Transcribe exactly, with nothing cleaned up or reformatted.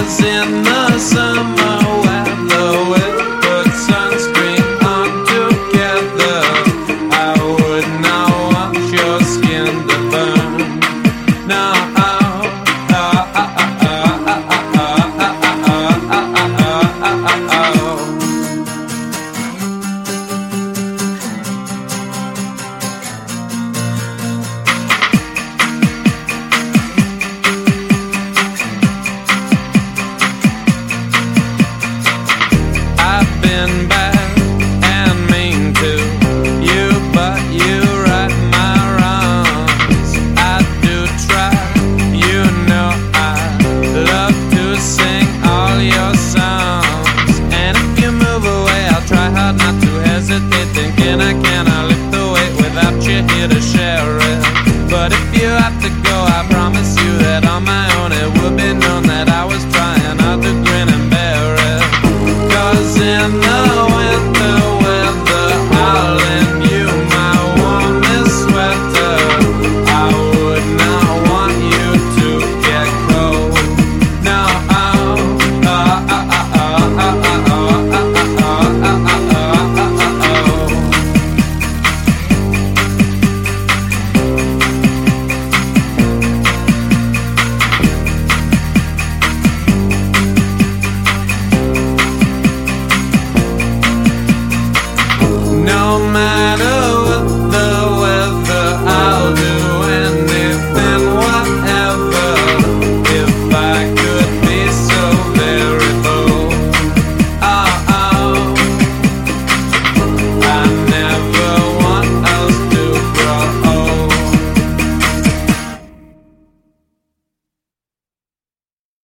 was in the summer weather. We put sunscreen on together. I would not want your skin to burn. No. Been bad and mean to you, but you right my wrongs. I do try, you know I love to sing all your songs. And if you move away, I'll try hard not to hesitate, thinking I cannot lift the weight without you here to share it. But if you have to go, I promise you that on my own it would be known that I was